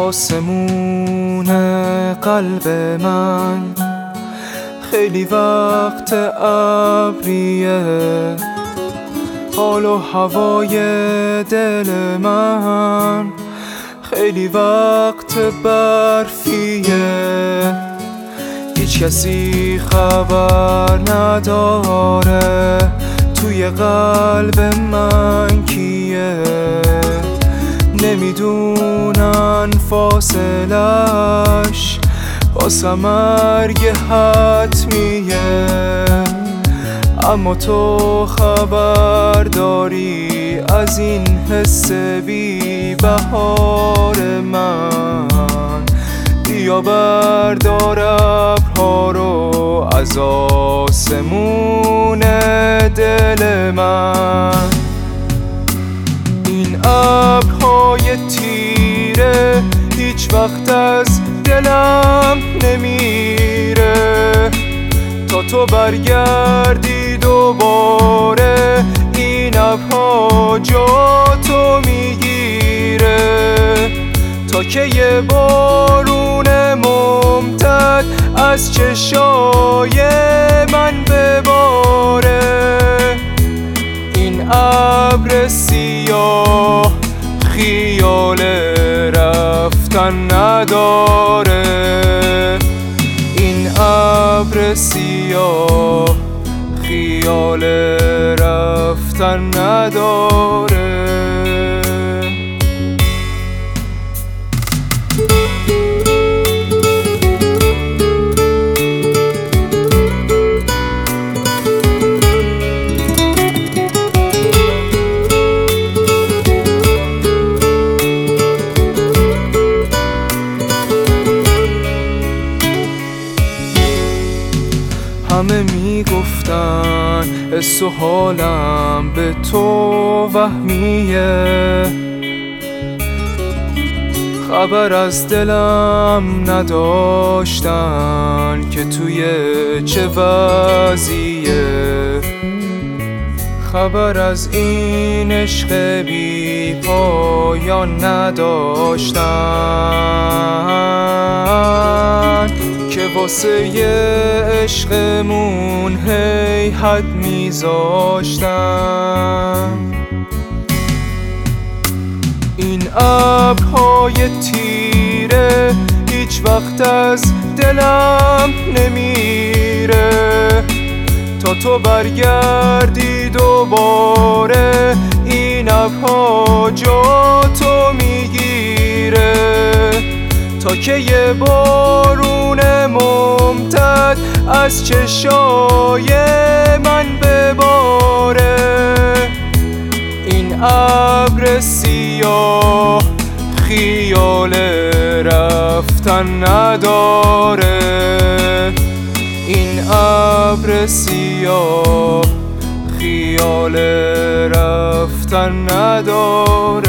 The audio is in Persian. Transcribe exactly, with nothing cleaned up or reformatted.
آسمون قلب من خیلی وقت ابریه، حال و هوای دل من خیلی وقت برفیه. هیچ کسی خبر نداره توی قلب من کیه، نمیدونن فاصلش واسه مرگ حتمیه. اما تو خبر داری از این حس بی بهار من، بیا بردار ابرها رو از آسمون دل من. این ابرهای تیره هیچ وقت از دلم نمیره، تا تو برگردی دوباره این ابرها جا تو میگیره. تا که یه بارون ممتد از چشای من بباره، این ابر سیاه خیال رفتن نداره، این ابر سیاه خیال رفتن نداره. همه میگفتن حس و حالم به تو وهمیه، خبر از دلم نداشتن که توی چه وضعیه، خبر از این عشق بی پایان نداشتن که واسه یه عشقمون هی حد میذاشتن. این ابرهای تیره هیچ وقت از دلم نمیره، تا تو برگردی دوباره این ابرها جا تو میگیره. تا که یه بارون ممتد از چشای من بباره، این ابر سیاه خیال رفتن نداره، این ابر سیاه خیال رفتن نداره.